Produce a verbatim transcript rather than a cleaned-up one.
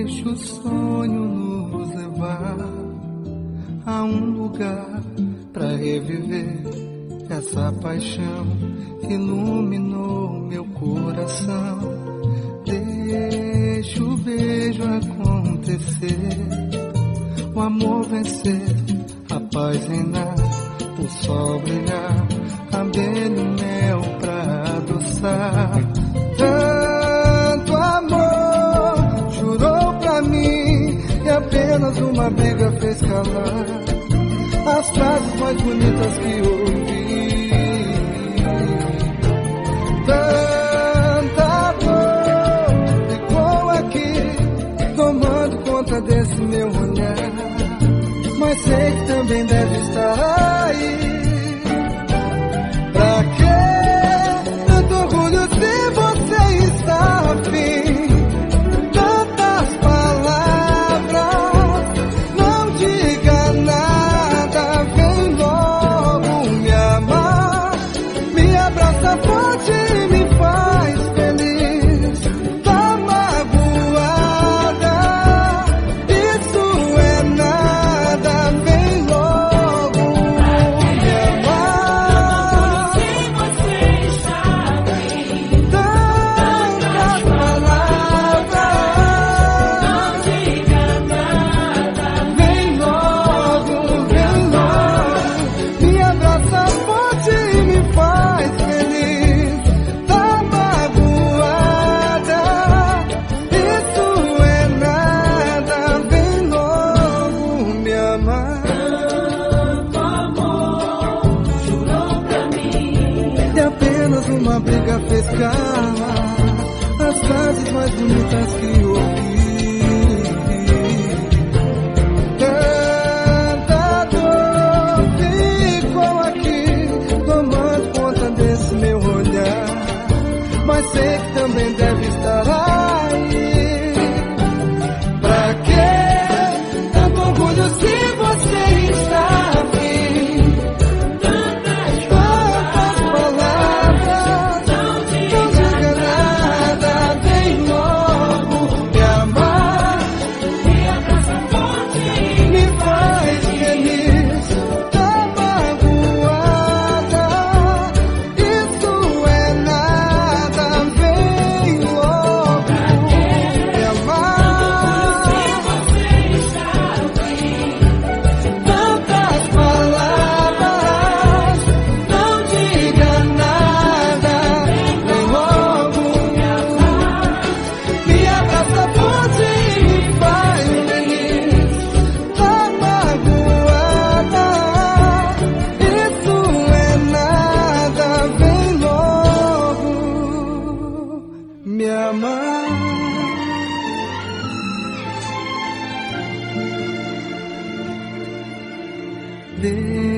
Deixa o sonho nos levar a um lugar pra reviver essa paixão que iluminou meu coração. Deixa o beijo acontecer, o amor vencer, a paz reinar, o sol brilhar, abelha e mel pra adoçar. Tanto amor jurou pra mim e apenas uma briga fez calar as frases mais bonitas que ouvi. Tanta dor ficou aqui tomando conta desse meu olhar, mas sei que também deve estar aí. Pra que tanto orgulho se você está afim? Tantas palavras, não diga nada, vem logo me amar, me abraça forte e me faz feliz. Tá magoada, isso é nada, vem logo me amar. Tantas palavras, vem logo, vem logo, me abraça forte e me faz feliz. Tá magoada, isso é nada, vem logo me amar. Tanto amor jurou pra mim e apenas uma briga fez calar as frases mais bonitas que ouvi. Tanta dor ficou aqui tomando conta desse meu olhar, mas sei que também deve estar aí. Pra que tanto orgulho se você está afim? Tantas palavras, não diga nada, vem logo me amar, me abraça forte e me faz feliz. Tá magoada, isso é nada, vem logo me amar. Tantas palavras, não diga nada, vem logo me amar, me abraça forte e me faz feliz. Tá magoada, isso é nada, vem logo me amar. Deixa